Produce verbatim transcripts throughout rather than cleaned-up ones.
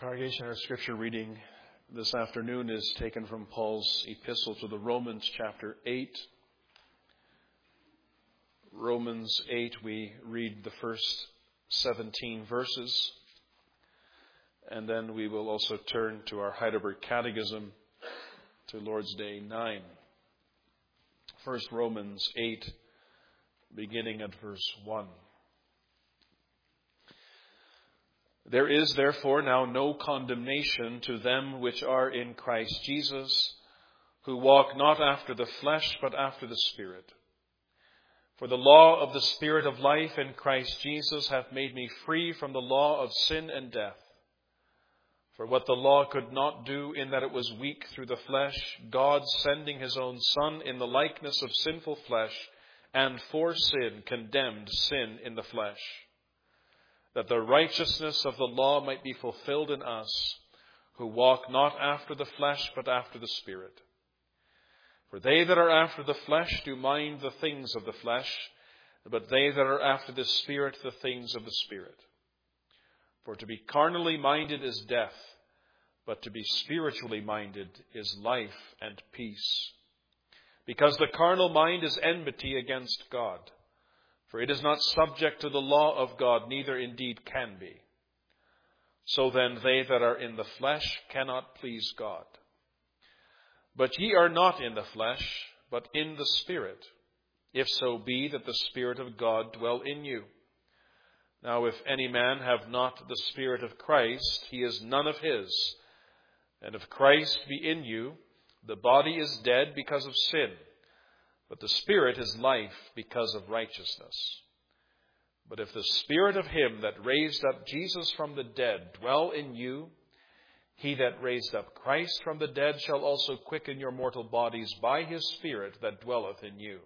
Congregation, our scripture reading this afternoon is taken from Paul's epistle to the Romans, chapter eight. Romans eight, we read the first seventeen verses, and then we will also turn to our Heidelberg Catechism to Lord's Day nine. First, Romans eight, beginning at verse one. There is therefore now no condemnation to them which are in Christ Jesus, who walk not after the flesh, but after the Spirit. For the law of the Spirit of life in Christ Jesus hath made me free from the law of sin and death. For what the law could not do, in that it was weak through the flesh, God sending his own Son in the likeness of sinful flesh, and for sin condemned sin in the flesh, that the righteousness of the law might be fulfilled in us, who walk not after the flesh, but after the Spirit. For they that are after the flesh do mind the things of the flesh, but they that are after the Spirit the things of the Spirit. For to be carnally minded is death, but to be spiritually minded is life and peace. Because the carnal mind is enmity against God. For it is not subject to the law of God, neither indeed can be. So then they that are in the flesh cannot please God. But ye are not in the flesh, but in the Spirit, if so be that the Spirit of God dwell in you. Now if any man have not the Spirit of Christ, he is none of his. And if Christ be in you, the body is dead because of sin, but the Spirit is life because of righteousness. But if the Spirit of him that raised up Jesus from the dead dwell in you, he that raised up Christ from the dead shall also quicken your mortal bodies by his Spirit that dwelleth in you.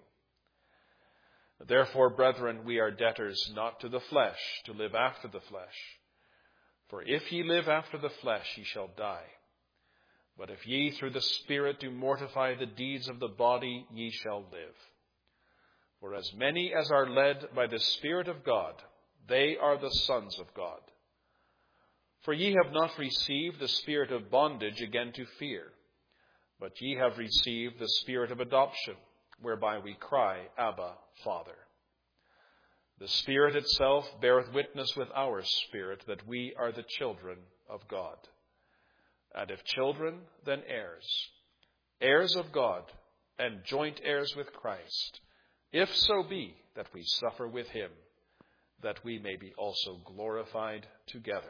Therefore, brethren, we are debtors not to the flesh, to live after the flesh. For if ye live after the flesh, ye shall die. But if ye through the Spirit do mortify the deeds of the body, ye shall live. For as many as are led by the Spirit of God, they are the sons of God. For ye have not received the spirit of bondage again to fear, but ye have received the Spirit of adoption, whereby we cry, Abba, Father. The Spirit itself beareth witness with our spirit that we are the children of God. And if children, then heirs, heirs of God, and joint heirs with Christ, if so be that we suffer with him, that we may be also glorified together.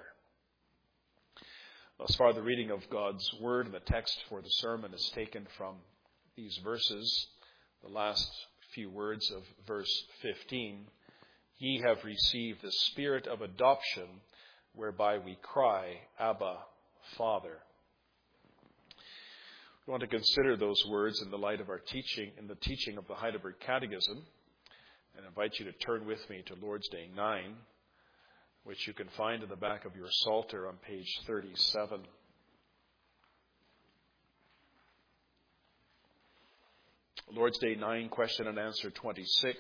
Thus far, the reading of God's Word, and the text for the sermon is taken from these verses, the last few words of verse fifteen. Ye have received the Spirit of adoption, whereby we cry, Abba, Father. We want to consider those words in the light of our teaching, in the teaching of the Heidelberg Catechism, and invite you to turn with me to Lord's Day nine, which you can find in the back of your Psalter on page thirty-seven. Lord's Day nine, question and answer twenty-six.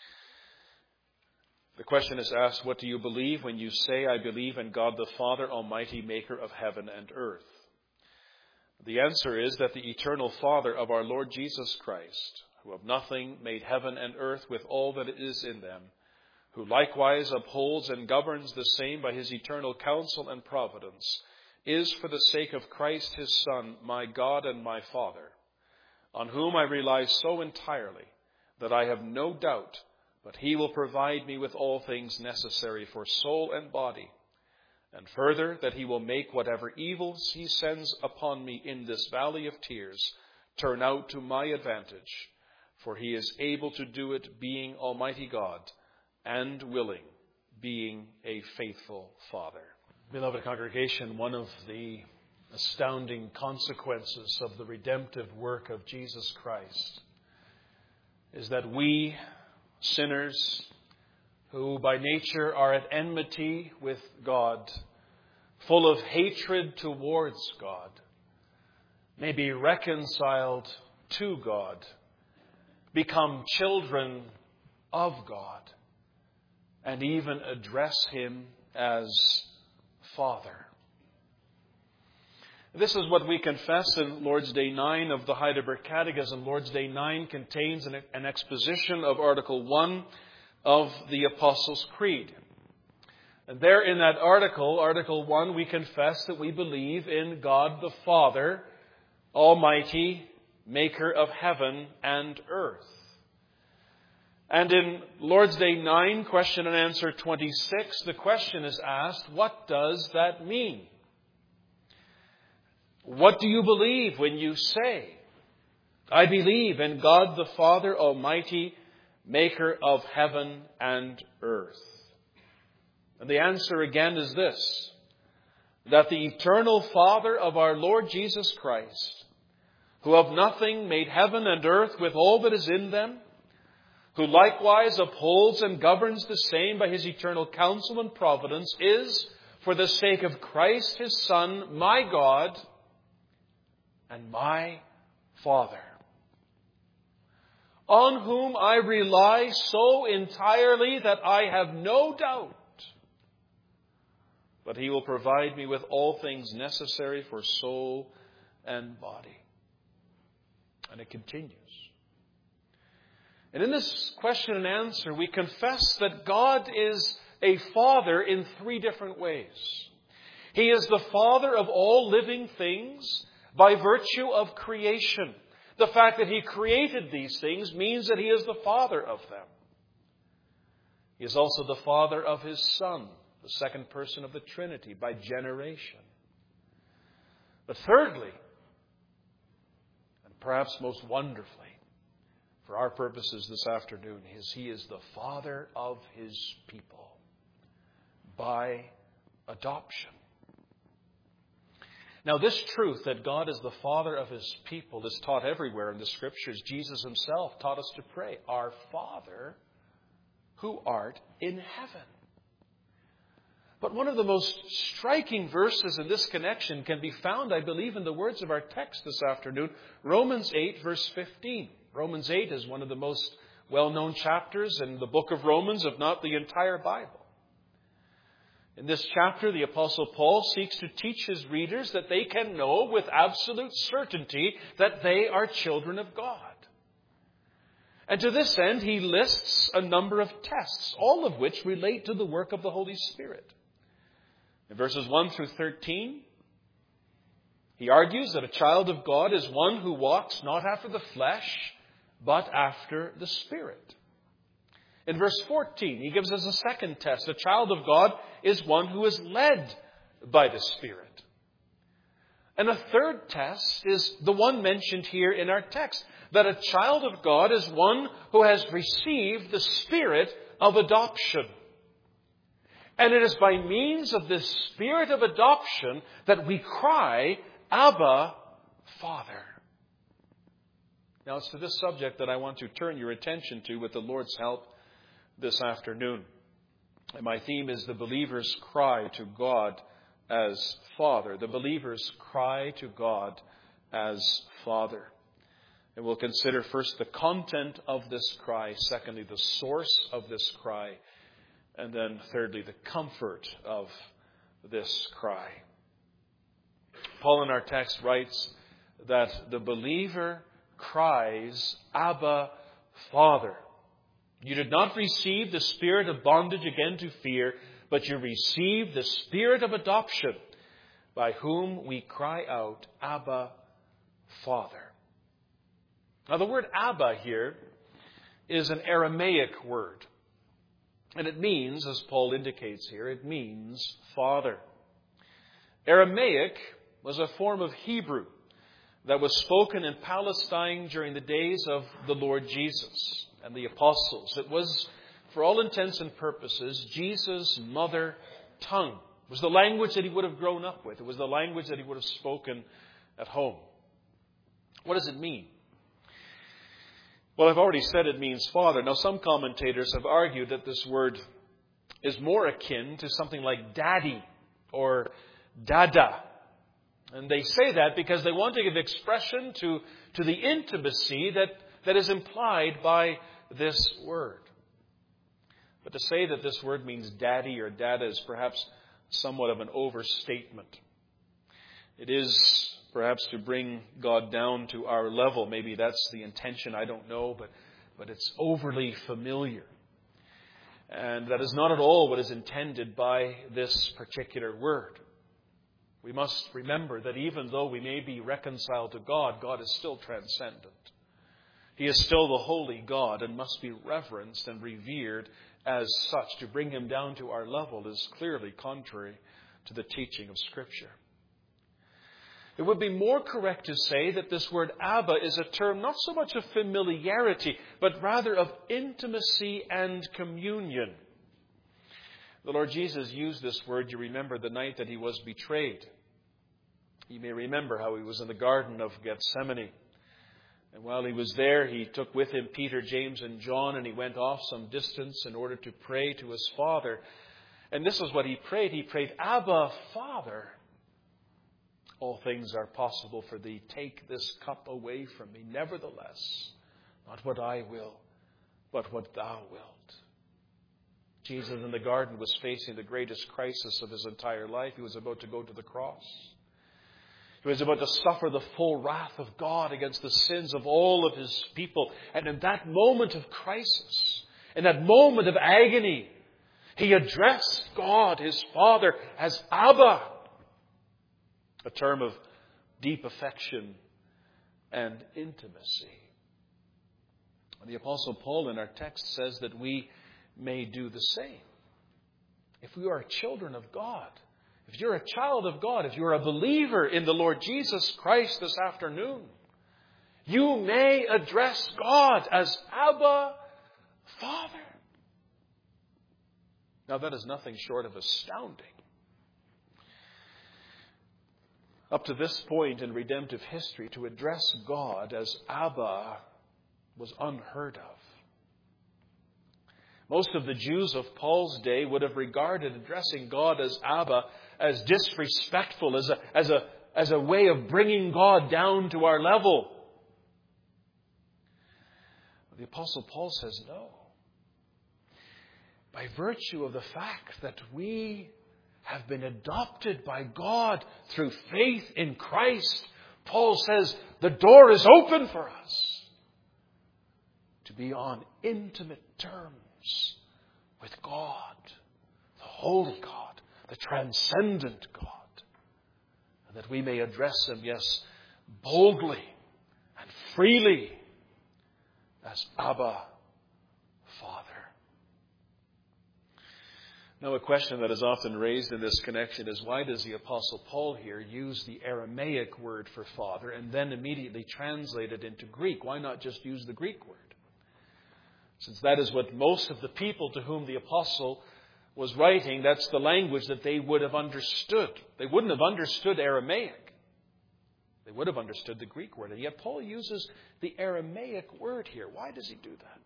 The question is asked, what do you believe when you say, I believe in God the Father Almighty, maker of heaven and earth? The answer is that the eternal Father of our Lord Jesus Christ, who of nothing made heaven and earth with all that is in them, who likewise upholds and governs the same by his eternal counsel and providence, is for the sake of Christ his Son, my God and my Father, on whom I rely so entirely that I have no doubt but he will provide me with all things necessary for soul and body, and further, that he will make whatever evils he sends upon me in this valley of tears turn out to my advantage, for he is able to do it, being Almighty God, and willing, being a faithful Father. Beloved congregation, one of the astounding consequences of the redemptive work of Jesus Christ is that we, sinners, who by nature are at enmity with God, full of hatred towards God, may be reconciled to God, become children of God, and even address him as Father. This is what we confess in Lord's Day nine of the Heidelberg Catechism. Lord's Day nine contains an, an exposition of Article one of the Apostles' Creed. And there in that article, Article one, we confess that we believe in God the Father, Almighty, Maker of heaven and earth. And in Lord's Day nine, question and answer twenty-six, the question is asked, what does that mean? What do you believe when you say, I believe in God the Father Almighty, Maker of heaven and earth? And the answer again is this, that the eternal Father of our Lord Jesus Christ, who of nothing made heaven and earth with all that is in them, who likewise upholds and governs the same by his eternal counsel and providence, is, for the sake of Christ his Son, my God and my Father, on whom I rely so entirely that I have no doubt but he will provide me with all things necessary for soul and body. And it continues. And in this question and answer, we confess that God is a Father in three different ways. He is the Father of all living things by virtue of creation. The fact that he created these things means that he is the Father of them. He is also the Father of his Son, the second person of the Trinity, by generation. But thirdly, and perhaps most wonderfully, for our purposes this afternoon, is he is the Father of his people by adoption. Now, this truth that God is the Father of his people is taught everywhere in the Scriptures. Jesus himself taught us to pray, Our Father, who art in heaven. But one of the most striking verses in this connection can be found, I believe, in the words of our text this afternoon, Romans eight, verse fifteen. Romans eight is one of the most well-known chapters in the book of Romans, if not the entire Bible. In this chapter, the Apostle Paul seeks to teach his readers that they can know with absolute certainty that they are children of God. And to this end, he lists a number of tests, all of which relate to the work of the Holy Spirit. In verses one through thirteen, he argues that a child of God is one who walks not after the flesh, but after the Spirit. In verse fourteen, he gives us a second test. A child of God is one who is led by the Spirit. And a third test is the one mentioned here in our text, that a child of God is one who has received the Spirit of adoption. And it is by means of this Spirit of adoption that we cry, Abba, Father. Now, it's to this subject that I want to turn your attention to with the Lord's help this afternoon. And my theme is the believer's cry to God as Father. The believer's cry to God as Father. And we'll consider first the content of this cry. Secondly, the source of this cry. And then thirdly, the comfort of this cry. Paul in our text writes that the believer cries, Abba, Father. You did not receive the spirit of bondage again to fear, but you received the Spirit of adoption, by whom we cry out, Abba, Father. Now the word Abba here is an Aramaic word. And it means, as Paul indicates here, it means Father. Aramaic was a form of Hebrew that was spoken in Palestine during the days of the Lord Jesus and the apostles. It was, for all intents and purposes, Jesus' mother tongue. It was the language that he would have grown up with. It was the language that he would have spoken at home. What does it mean? Well, I've already said it means Father. Now, some commentators have argued that this word is more akin to something like daddy or dada. And they say that because they want to give expression to, to the intimacy that, that is implied by this word. But to say that this word means daddy or dada is perhaps somewhat of an overstatement. It is perhaps to bring God down to our level. Maybe that's the intention, I don't know, but, but it's overly familiar. And that is not at all what is intended by this particular word. We must remember that even though we may be reconciled to God, God is still transcendent. He is still the holy God and must be reverenced and revered as such. To bring him down to our level is clearly contrary to the teaching of Scripture. It would be more correct to say that this word Abba is a term not so much of familiarity, but rather of intimacy and communion. The Lord Jesus used this word, you remember, the night that he was betrayed. You may remember how he was in the Garden of Gethsemane. And while he was there, he took with him Peter, James, and John, and he went off some distance in order to pray to his Father. And this is what he prayed. He prayed, Abba, Father, all things are possible for thee. Take this cup away from me. Nevertheless, not what I will, but what thou wilt. Jesus in the garden was facing the greatest crisis of his entire life. He was about to go to the cross. He was about to suffer the full wrath of God against the sins of all of his people. And in that moment of crisis, in that moment of agony, he addressed God, his Father, as Abba, a term of deep affection and intimacy. And the Apostle Paul in our text says that we may do the same. If we are children of God, if you're a child of God, if you're a believer in the Lord Jesus Christ this afternoon, you may address God as Abba, Father. Now that is nothing short of astounding. Up to this point in redemptive history, to address God as Abba was unheard of. Most of the Jews of Paul's day would have regarded addressing God as Abba as disrespectful, as a, as a, as a way of bringing God down to our level. The Apostle Paul says no. By virtue of the fact that we have been adopted by God through faith in Christ, Paul says the door is open for us to be on intimate terms with God, the holy God, the transcendent God, and that we may address him, yes, boldly and freely as Abba, Father. Now, a question that is often raised in this connection is, why does the Apostle Paul here use the Aramaic word for father and then immediately translate it into Greek? Why not just use the Greek word? Since that is what most of the people to whom the Apostle was writing, that's the language that they would have understood. They wouldn't have understood Aramaic. They would have understood the Greek word. And yet Paul uses the Aramaic word here. Why does he do that?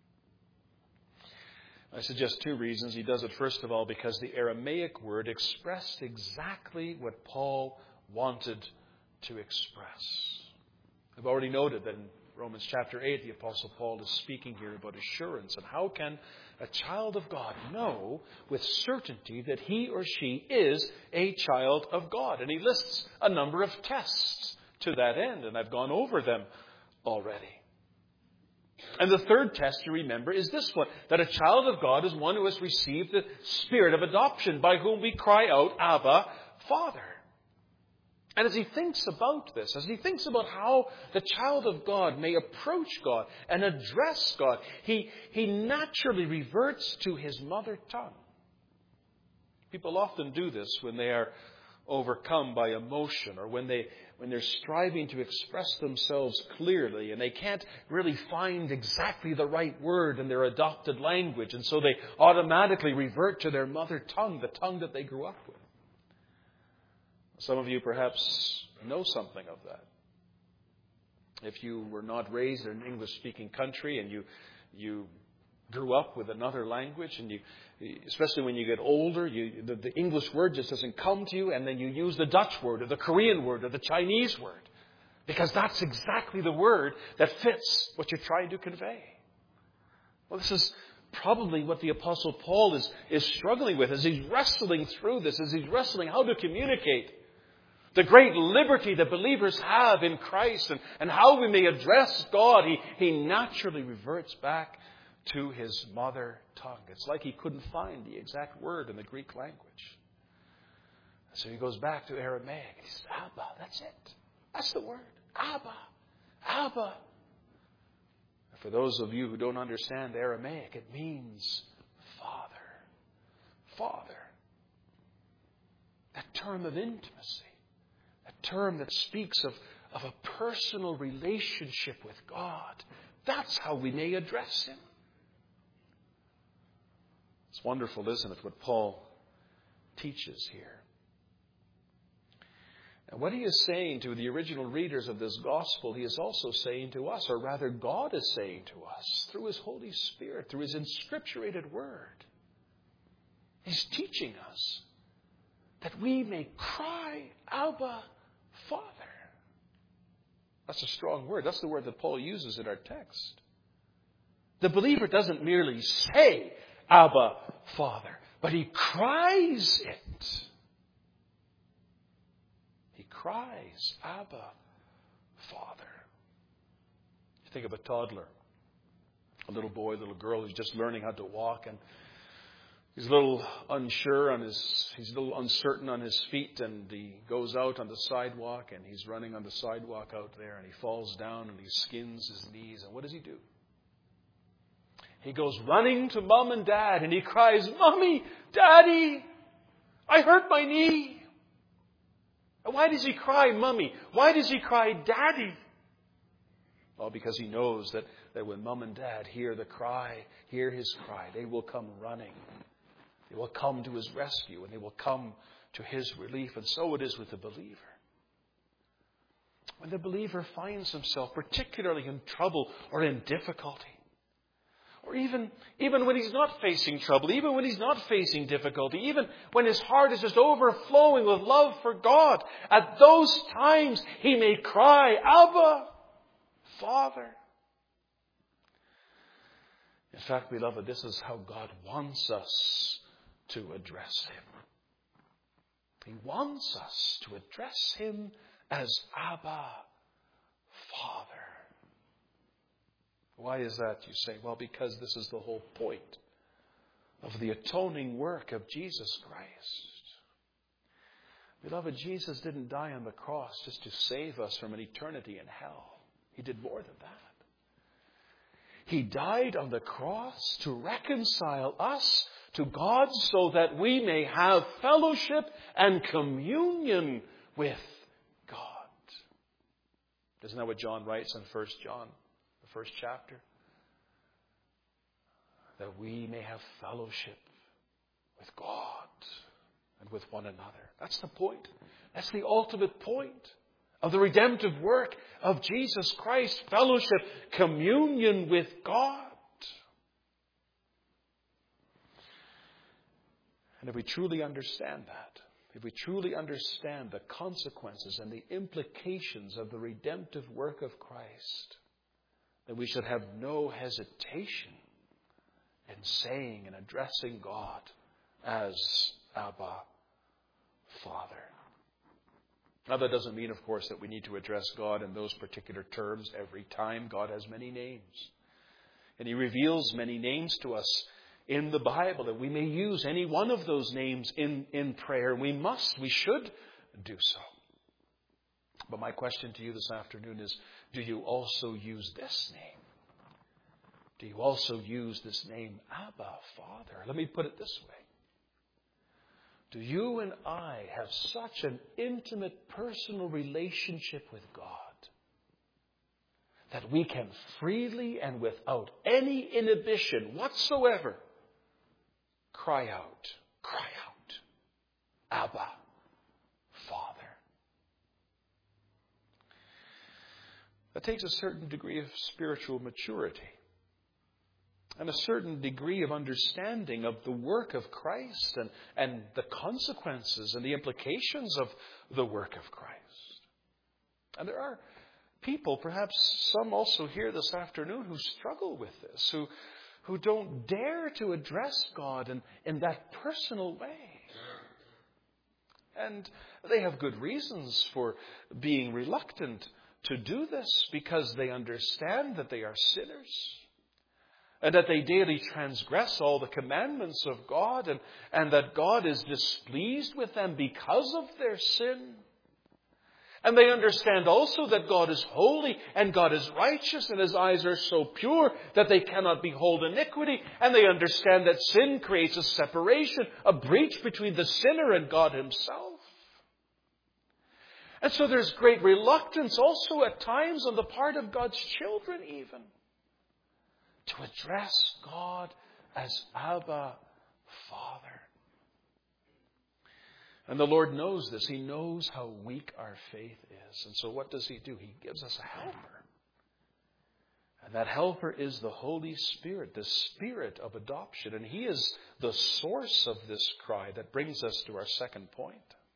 I suggest two reasons. He does it, first of all, because the Aramaic word expressed exactly what Paul wanted to express. I've already noted that in Romans chapter eight, the Apostle Paul is speaking here about assurance. And how can a child of God know with certainty that he or she is a child of God? And he lists a number of tests to that end, and I've gone over them already. And the third test, you remember, is this one, that a child of God is one who has received the spirit of adoption, by whom we cry out, Abba, Father. And as he thinks about this, as he thinks about how the child of God may approach God and address God, he, he naturally reverts to his mother tongue. People often do this when they are overcome by emotion, or when they when they're striving to express themselves clearly and they can't really find exactly the right word in their adopted language, and so they automatically revert to their mother tongue, the tongue that they grew up with. Some of you perhaps know something of that. If you were not raised in an English-speaking country and you you grew up with another language, and you, especially when you get older, you, the, the English word just doesn't come to you, and then you use the Dutch word or the Korean word or the Chinese word, because that's exactly the word that fits what you're trying to convey. Well, this is probably what the Apostle Paul is, is struggling with as he's wrestling through this, as he's wrestling how to communicate the great liberty that believers have in Christ and, and how we may address God, he, he naturally reverts back to his mother tongue. It's like he couldn't find the exact word in the Greek language. So he goes back to Aramaic. He says, Abba, that's it. That's the word. Abba. Abba. For those of you who don't understand Aramaic, it means Father. Father. That term of intimacy. That term that speaks of, of a personal relationship with God. That's how we may address him. It's wonderful, isn't it, what Paul teaches here. And what he is saying to the original readers of this gospel, he is also saying to us, or rather God is saying to us, through his Holy Spirit, through his inscripturated word. He's teaching us that we may cry, Abba, Father. That's a strong word. That's the word that Paul uses in our text. The believer doesn't merely say, Abba, Father, but he cries it. He cries, Abba, Father. You think of a toddler, a little boy, a little girl who's just learning how to walk, and he's a little unsure on his, he's a little uncertain on his feet, and he goes out on the sidewalk, and he's running on the sidewalk out there, and he falls down, and he skins his knees, and what does he do? He goes running to Mom and Dad, and he cries, Mommy, Daddy, I hurt my knee. And why does he cry, Mommy? Why does he cry, Daddy? Well, because he knows that, that when Mom and Dad hear the cry, hear his cry, they will come running. They will come to his rescue, and they will come to his relief. And so it is with the believer. When the believer finds himself particularly in trouble or in difficulty, or even, even when he's not facing trouble, even when he's not facing difficulty, even when his heart is just overflowing with love for God, at those times he may cry, Abba, Father. In fact, beloved, this is how God wants us to address him. He wants us to address him as Abba, Father. Why is that, you say? Well, because this is the whole point of the atoning work of Jesus Christ. Beloved, Jesus didn't die on the cross just to save us from an eternity in hell. He did more than that. He died on the cross to reconcile us to God so that we may have fellowship and communion with God. Isn't that what John writes in First John? First chapter, that we may have fellowship with God and with one another. That's the point. That's the ultimate point of the redemptive work of Jesus Christ. Fellowship, communion with God. And if we truly understand that, if we truly understand the consequences and the implications of the redemptive work of Christ, that we should have no hesitation in saying and addressing God as Abba, Father. Now, that doesn't mean, of course, that we need to address God in those particular terms every time. God has many names. And he reveals many names to us in the Bible, that we may use any one of those names in, in prayer. We must, we should do so. But my question to you this afternoon is, do you also use this name? Do you also use this name, Abba, Father? Let me put it this way. Do you and I have such an intimate personal relationship with God that we can freely and without any inhibition whatsoever cry out, cry out, Abba, Father? That takes a certain degree of spiritual maturity and a certain degree of understanding of the work of Christ and, and the consequences and the implications of the work of Christ. And there are people, perhaps some also here this afternoon, who struggle with this, who, who don't dare to address God in, in that personal way. And they have good reasons for being reluctant to do this, because they understand that they are sinners and that they daily transgress all the commandments of God, and, and that God is displeased with them because of their sin. And they understand also that God is holy and God is righteous, and His eyes are so pure that they cannot behold iniquity. And they understand that sin creates a separation, a breach between the sinner and God Himself. And so there's great reluctance also at times on the part of God's children even to address God as Abba, Father. And the Lord knows this. He knows how weak our faith is. And so what does He do? He gives us a helper. And that helper is the Holy Spirit, the Spirit of adoption. And He is the source of this cry that brings us to our second point.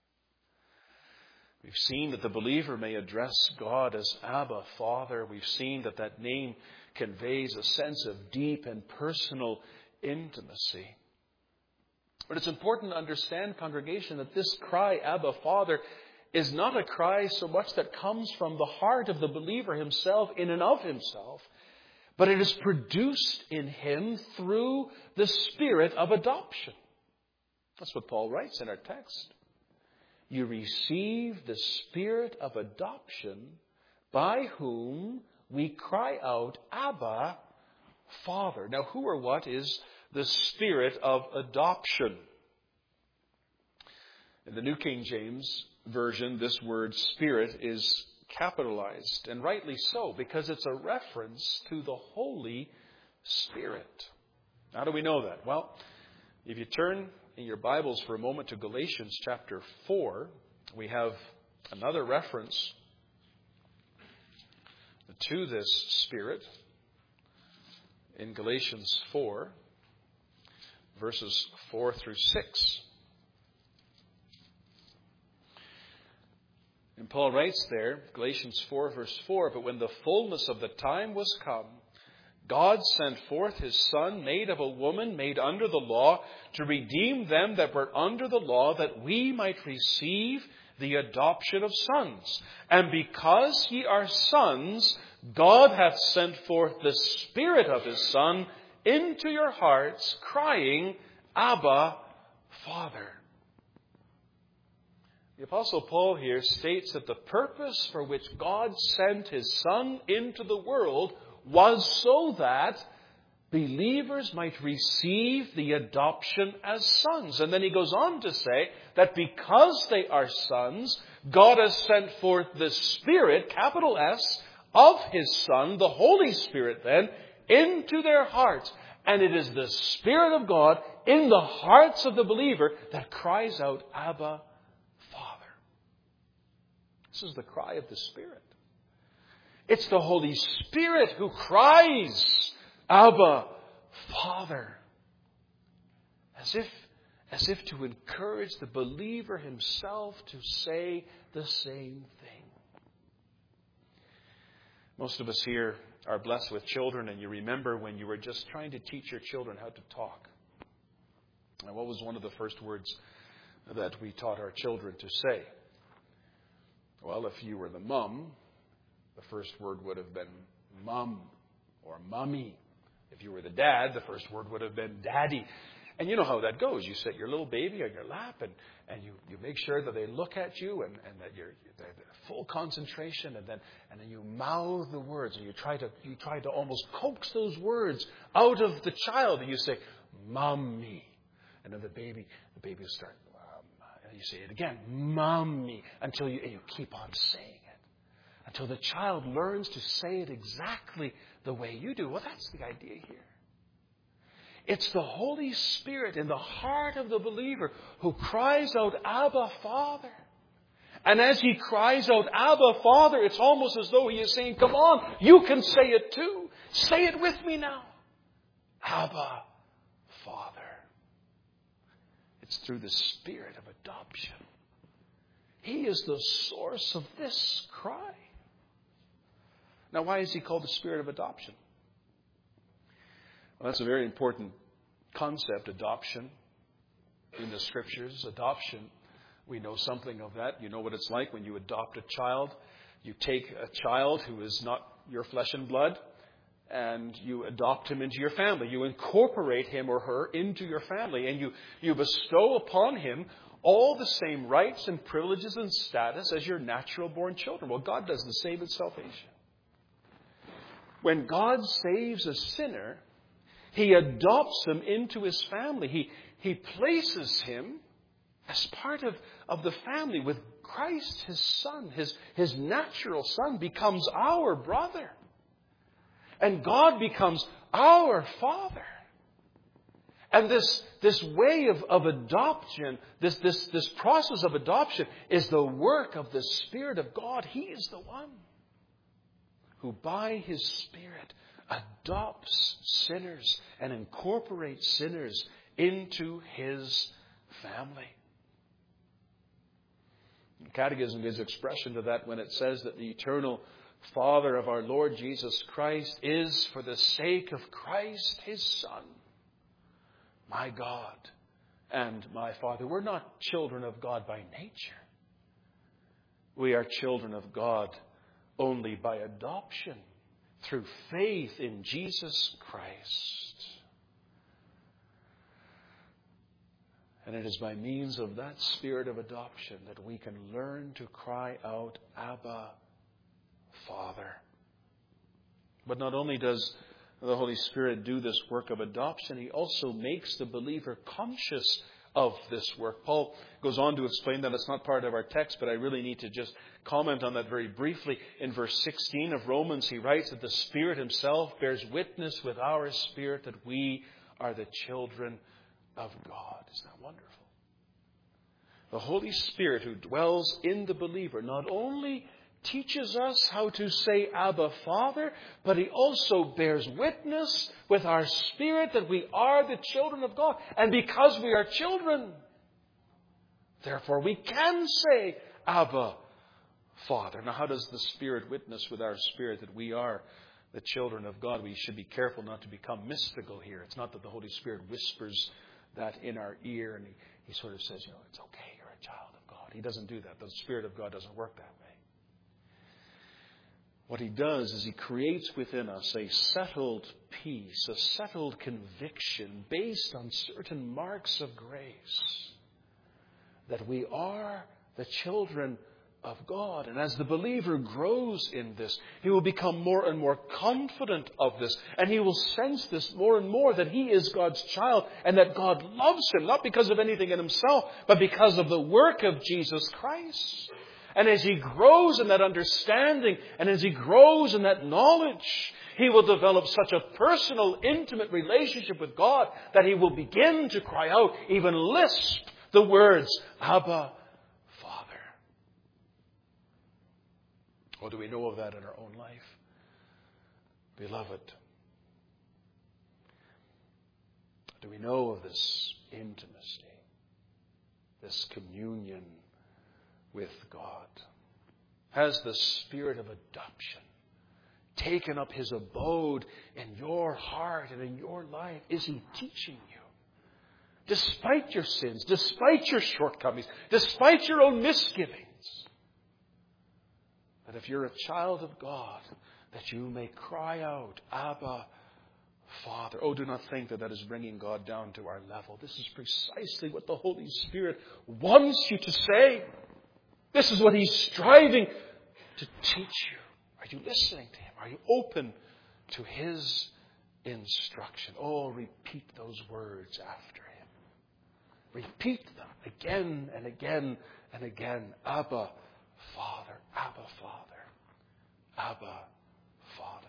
We've seen that the believer may address God as Abba, Father. We've seen that that name conveys a sense of deep and personal intimacy. But it's important to understand, congregation, that this cry, Abba, Father, is not a cry so much that comes from the heart of the believer himself, in and of himself, but it is produced in him through the Spirit of adoption. That's what Paul writes in our text. You receive the Spirit of adoption, by whom we cry out, Abba, Father. Now, who or what is the Spirit of adoption? In the New King James Version, this word Spirit is capitalized, and rightly so, because it's a reference to the Holy Spirit. How do we know that? Well, if you turn in your Bibles for a moment to Galatians chapter four, we have another reference to this Spirit in Galatians four, verses four through six. And Paul writes there, Galatians four, verse four, but when the fullness of the time was come, God sent forth His Son, made of a woman, made under the law, to redeem them that were under the law, that we might receive the adoption of sons. And because ye are sons, God hath sent forth the Spirit of His Son into your hearts, crying, Abba, Father. The Apostle Paul here states that the purpose for which God sent His Son into the world was so that believers might receive the adoption as sons. And then he goes on to say that because they are sons, God has sent forth the Spirit, capital S, of His Son, the Holy Spirit then, into their hearts. And it is the Spirit of God in the hearts of the believer that cries out, Abba, Father. This is the cry of the Spirit. It's the Holy Spirit who cries, Abba, Father. As if, as if to encourage the believer himself to say the same thing. Most of us here are blessed with children, and you remember when you were just trying to teach your children how to talk. And what was one of the first words that we taught our children to say? Well, if you were the mum, the first word would have been mum or mummy. If you were the dad, the first word would have been daddy. And you know how that goes. You set your little baby on your lap and, and you, you make sure that they look at you and, and that you're, they're full concentration, and then and then you mouth the words, and you try to you try to almost coax those words out of the child, and you say, Mummy. And then the baby the baby will start, um, and you say it again, Mummy, until you, and you keep on saying it. Until the child learns to say it exactly the way you do. Well, that's the idea here. It's the Holy Spirit in the heart of the believer who cries out, Abba, Father. And as he cries out, Abba, Father, it's almost as though he is saying, come on, you can say it too. Say it with me now. Abba, Father. It's through the Spirit of adoption. He is the source of this cry. Now, why is he called the Spirit of adoption? Well, that's a very important concept, adoption, in the Scriptures. Adoption We know something of that. You know what it's like when you adopt a child. You take a child who is not your flesh and blood, and you adopt him into your family. You incorporate him or her into your family, and you, you bestow upon him all the same rights and privileges and status as your natural-born children. Well, God does the same in salvation. When God saves a sinner, He adopts him into His family. He, he places him as part of, of the family with Christ, His Son. His, his natural Son becomes our brother. And God becomes our Father. And this, this way of, of adoption, this, this, this process of adoption is the work of the Spirit of God. He is the one who by His Spirit adopts sinners and incorporates sinners into His family. The Catechism gives expression to that when it says that the eternal Father of our Lord Jesus Christ is, for the sake of Christ, His Son, my God and my Father. We're not children of God by nature. We are children of God only by adoption through faith in Jesus Christ. And it is by means of that spirit of adoption that we can learn to cry out, Abba, Father. But not only does the Holy Spirit do this work of adoption, He also makes the believer conscious of this work. Paul goes on to explain that. It's not part of our text, but I really need to just comment on that very briefly. In verse sixteen of Romans, he writes that the Spirit Himself bears witness with our spirit that we are the children of God. Isn't that wonderful? The Holy Spirit who dwells in the believer not only teaches us how to say Abba, Father, but He also bears witness with our spirit that we are the children of God. And because we are children, therefore we can say Abba, Father. Now, how does the Spirit witness with our spirit that we are the children of God? We should be careful not to become mystical here. It's not that the Holy Spirit whispers that in our ear and he, he sort of says, you know, it's okay, you're a child of God. He doesn't do that. The Spirit of God doesn't work that way. What He does is He creates within us a settled peace, a settled conviction based on certain marks of grace that we are the children of God. And as the believer grows in this, he will become more and more confident of this. And he will sense this more and more, that he is God's child and that God loves him, not because of anything in himself, but because of the work of Jesus Christ. And as he grows in that understanding, and as he grows in that knowledge, he will develop such a personal, intimate relationship with God that he will begin to cry out, even lisp the words, Abba, Father. What do we know of that in our own life? Beloved, do we know of this intimacy, this communion with God? Has the Spirit of adoption taken up His abode in your heart and in your life? Is He teaching you, despite your sins, despite your shortcomings, despite your own misgivings, that if you're a child of God, that you may cry out, Abba, Father? Oh, do not think that that is bringing God down to our level. This is precisely what the Holy Spirit wants you to say. This is what He's striving to teach you. Are you listening to Him? Are you open to His instruction? Oh, repeat those words after Him. Repeat them again and again and again. Abba, Father. Abba, Father. Abba, Father.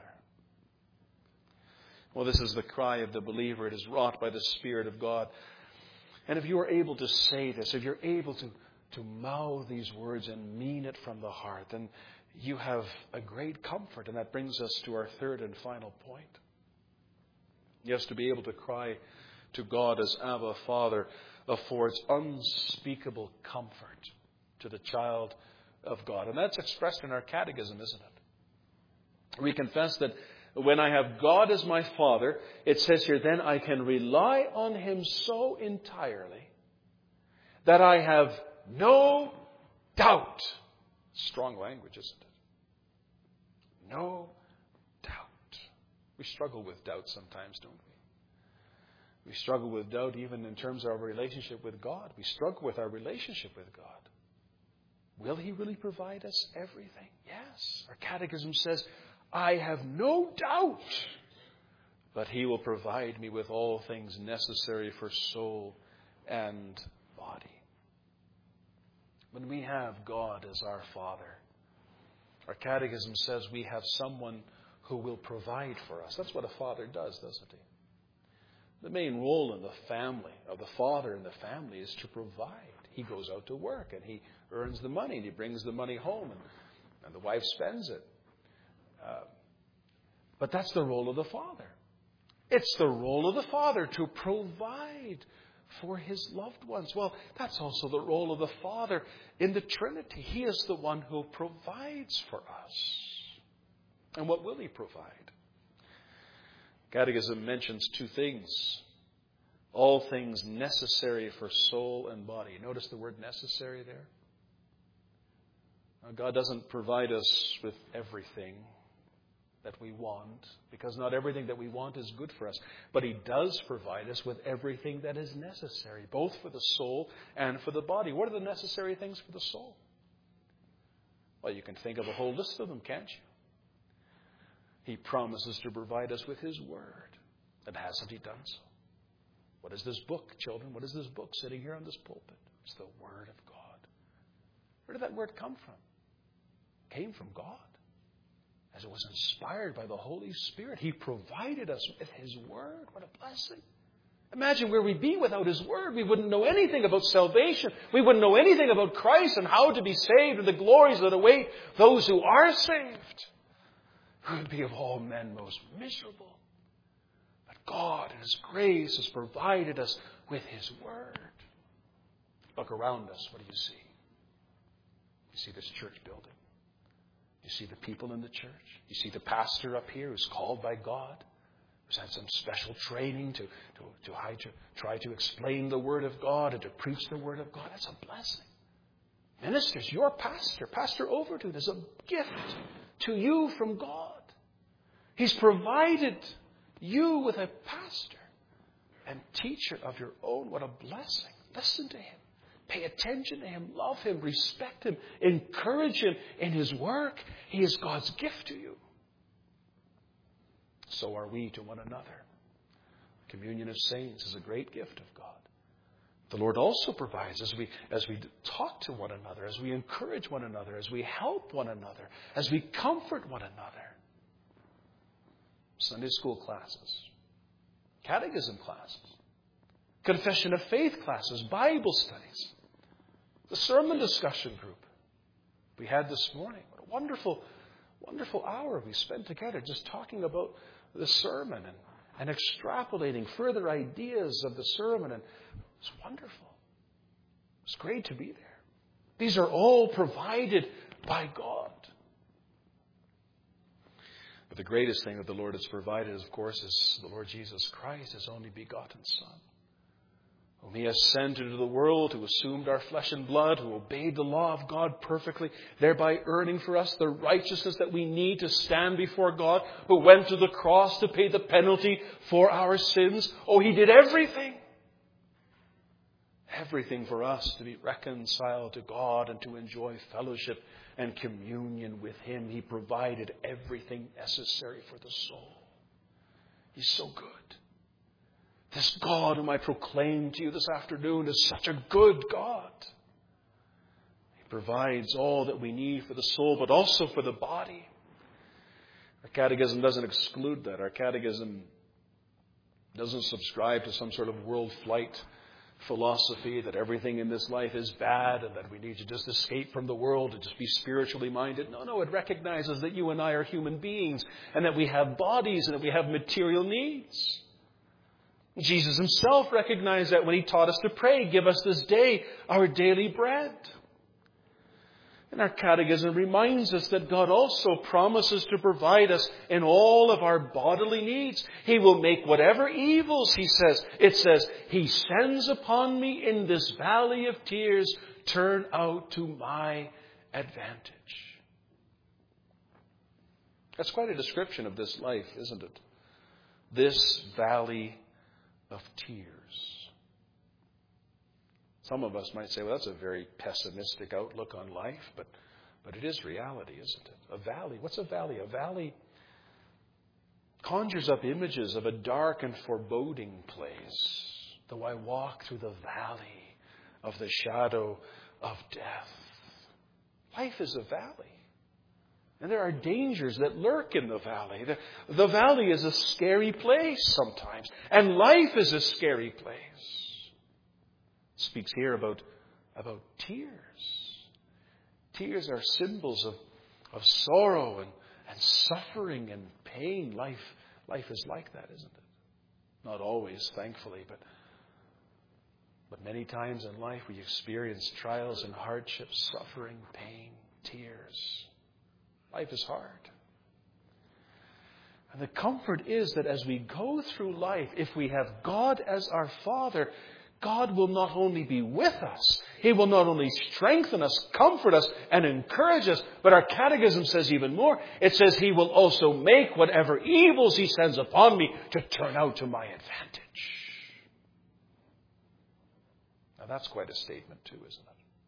Well, this is the cry of the believer. It is wrought by the Spirit of God. And if you are able to say this, if you're able to to mouth these words and mean it from the heart, then you have a great comfort. And that brings us to our third and final point. Yes, to be able to cry to God as Abba, Father, affords unspeakable comfort to the child of God. And that's expressed in our catechism, isn't it? We confess that when I have God as my Father, it says here, then I can rely on Him so entirely that I have no doubt. Strong language, isn't it? No doubt. We struggle with doubt sometimes, don't we? We struggle with doubt even in terms of our relationship with God. We struggle with our relationship with God. Will He really provide us everything? Yes. Our catechism says, I have no doubt, but He will provide me with all things necessary for soul and body. When we have God as our Father, our catechism says we have someone who will provide for us. That's what a father does, doesn't he? The main role in the family, of the father in the family, is to provide. He goes out to work and he earns the money and he brings the money home and, and the wife spends it. Uh, but that's the role of the father. It's the role of the father to provide for his loved ones. Well, that's also the role of the Father in the Trinity. He is the one who provides for us. And what will He provide? Catechism mentions two things. All things necessary for soul and body. Notice the word necessary there. Now, God doesn't provide us with everything that we want, because not everything that we want is good for us. But He does provide us with everything that is necessary, both for the soul and for the body. What are the necessary things for the soul? Well, you can think of a whole list of them, can't you? He promises to provide us with His Word. And hasn't He done so? What is this book, children? What is this book sitting here on this pulpit? It's the Word of God. Where did that Word come from? It came from God. As it was inspired by the Holy Spirit, He provided us with His Word. What a blessing. Imagine where we'd be without His Word. We wouldn't know anything about salvation. We wouldn't know anything about Christ and how to be saved and the glories that await those who are saved. We would be of all men most miserable. But God in His grace has provided us with His Word. Look around us. What do you see? You see this church building. You see the people in the church. You see the pastor up here who's called by God, who's had some special training to, to, to, to try to explain the Word of God and to preach the Word of God. That's a blessing. Ministers, your pastor, Pastor Overton, is a gift to you from God. He's provided you with a pastor and teacher of your own. What a blessing. Listen to him. Pay attention to him. Love him. Respect him. Encourage him in his work. He is God's gift to you. So are we to one another. Communion of saints is a great gift of God. The Lord also provides as we, as we talk to one another, as we encourage one another, as we help one another, as we comfort one another. Sunday school classes, catechism classes, confession of faith classes, Bible studies, the sermon discussion group we had this morning. What a wonderful, wonderful hour we spent together just talking about the sermon and, and extrapolating further ideas of the sermon. And it was wonderful. It was great to be there. These are all provided by God. But the greatest thing that the Lord has provided, of course, is the Lord Jesus Christ, His only begotten Son, whom He has sent into the world, who assumed our flesh and blood, who obeyed the law of God perfectly, thereby earning for us the righteousness that we need to stand before God, who went to the cross to pay the penalty for our sins. Oh, He did everything. Everything for us to be reconciled to God and to enjoy fellowship and communion with Him. He provided everything necessary for the soul. He's so good. This God whom I proclaim to you this afternoon is such a good God. He provides all that we need for the soul, but also for the body. Our catechism doesn't exclude that. Our catechism doesn't subscribe to some sort of world flight philosophy that everything in this life is bad and that we need to just escape from the world and just be spiritually minded. No, no, it recognizes that you and I are human beings and that we have bodies and that we have material needs. Jesus Himself recognized that when He taught us to pray, give us this day our daily bread. And our catechism reminds us that God also promises to provide us in all of our bodily needs. He will make whatever evils, He says. It says, He sends upon me in this valley of tears turn out to my advantage. That's quite a description of this life, isn't it? This valley of tears. Some of us might say, well, that's a very pessimistic outlook on life, but, but it is reality, isn't it? A valley. What's a valley? A valley conjures up images of a dark and foreboding place. Though I walk through the valley of the shadow of death. Life is a valley. And there are dangers that lurk in the valley. The, the valley is a scary place sometimes. And life is a scary place. It speaks here about, about tears. Tears are symbols of, of sorrow and, and suffering and pain. Life, life is like that, isn't it? Not always, thankfully, but, but many times in life we experience trials and hardships, suffering, pain, tears. Life is hard. And the comfort is that as we go through life, if we have God as our Father, God will not only be with us, He will not only strengthen us, comfort us, and encourage us, but our catechism says even more. It says He will also make whatever evils He sends upon me to turn out to my advantage. Now that's quite a statement too, isn't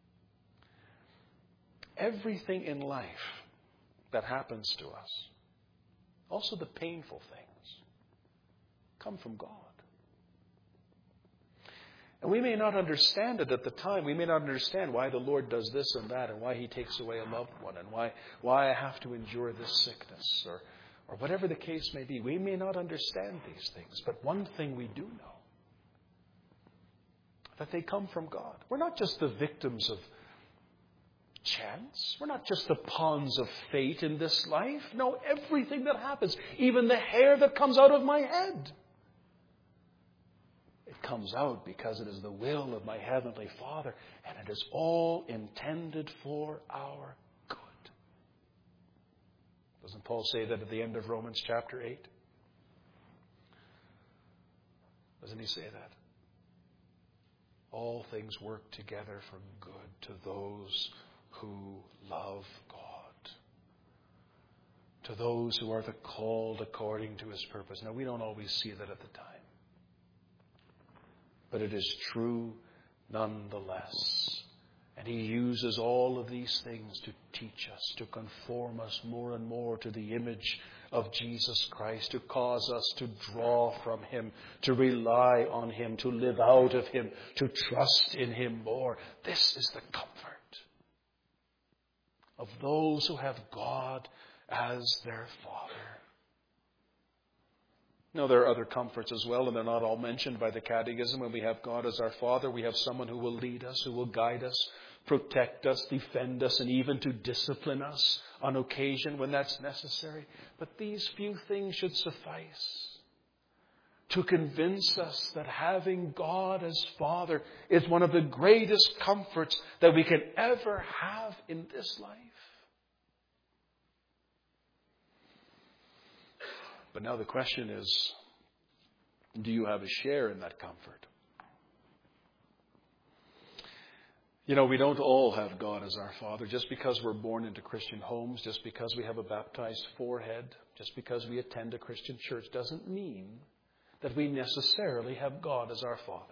it? Everything in life that happens to us, also the painful things, come from God. And we may not understand it at the time. We may not understand why the Lord does this and that, and why He takes away a loved one, and why, why I have to endure this sickness, or, or whatever the case may be. We may not understand these things, but one thing we do know, that they come from God. We're not just the victims of chance. We're not just the pawns of fate in this life. No, everything that happens, even the hair that comes out of my head, it comes out because it is the will of my Heavenly Father, and it is all intended for our good. Doesn't Paul say that at the end of Romans chapter eight? Doesn't he say that? All things work together for good to those who love God, to those who are the called according to His purpose. Now, we don't always see that at the time, but it is true nonetheless. And He uses all of these things to teach us, to conform us more and more to the image of Jesus Christ, to cause us to draw from Him, to rely on Him, to live out of Him, to trust in Him more. This is the comfort of those who have God as their Father. Now, there are other comforts as well, and they're not all mentioned by the Catechism. When we have God as our Father, we have someone who will lead us, who will guide us, protect us, defend us, and even to discipline us on occasion when that's necessary. But these few things should suffice to convince us that having God as Father is one of the greatest comforts that we can ever have in this life. But now the question is, do you have a share in that comfort? You know, we don't all have God as our Father. Just because we're born into Christian homes, just because we have a baptized forehead, just because we attend a Christian church doesn't mean that we necessarily have God as our Father.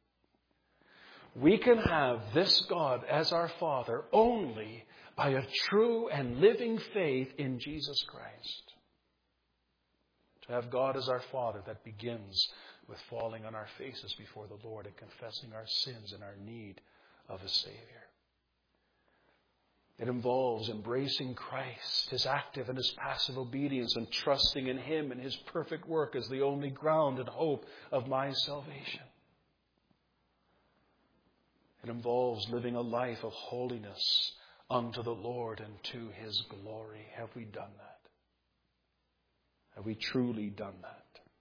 We can have this God as our Father only by a true and living faith in Jesus Christ. To have God as our Father, that begins with falling on our faces before the Lord and confessing our sins and our need of a Savior. It involves embracing Christ, His active and His passive obedience, and trusting in Him and His perfect work as the only ground and hope of my salvation. It involves living a life of holiness unto the Lord and to His glory. Have we done that? Have we truly done that?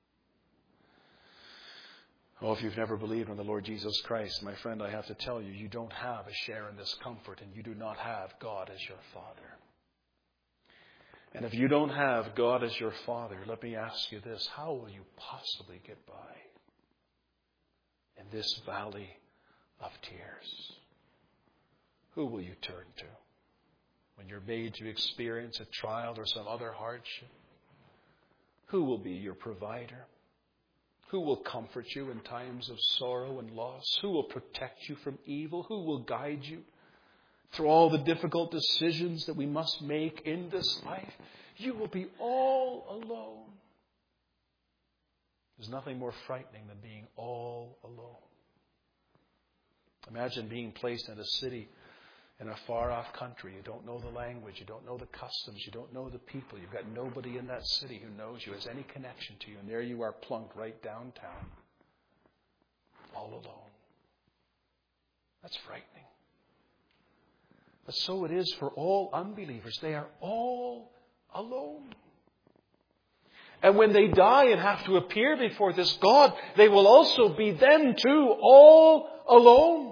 Oh, if you've never believed in the Lord Jesus Christ, my friend, I have to tell you, you don't have a share in this comfort, and you do not have God as your Father. And if you don't have God as your Father, let me ask you this: how will you possibly get by in this valley of tears? Who will you turn to when you're made to experience a trial or some other hardship? Who will be your provider? Who will comfort you in times of sorrow and loss? Who will protect you from evil? Who will guide you through all the difficult decisions that we must make in this life? You will be all alone. There's nothing more frightening than being all alone. Imagine being placed in a city in a far-off country. You don't know the language. You don't know the customs. You don't know the people. You've got nobody in that city who knows you, has any connection to you. And there you are plunked right downtown, all alone. That's frightening. But so it is for all unbelievers. They are all alone. And when they die and have to appear before this God, they will also be then too all alone.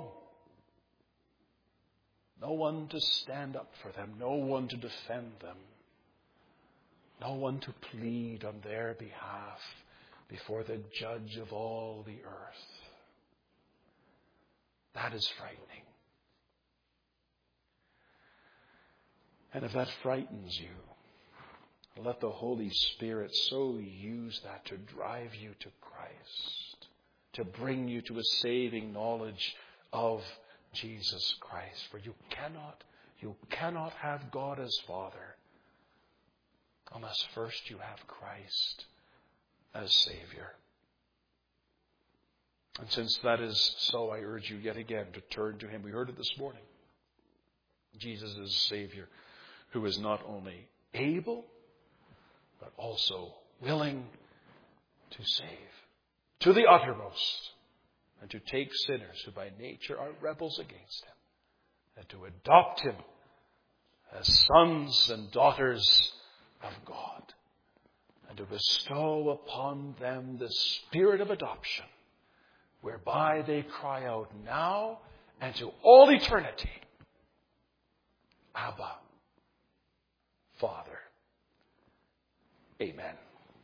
No one to stand up for them. No one to defend them. No one to plead on their behalf before the judge of all the earth. That is frightening. And if that frightens you, let the Holy Spirit so use that to drive you to Christ, to bring you to a saving knowledge of Jesus Christ. For you cannot, you cannot have God as Father unless first you have Christ as Savior. And since that is so, I urge you yet again to turn to Him. We heard it this morning. Jesus is Savior, who is not only able, but also willing to save to the uttermost, and to take sinners who by nature are rebels against Him, and to adopt Him as sons and daughters of God, and to bestow upon them the spirit of adoption, whereby they cry out now and to all eternity, Abba, Father. Amen.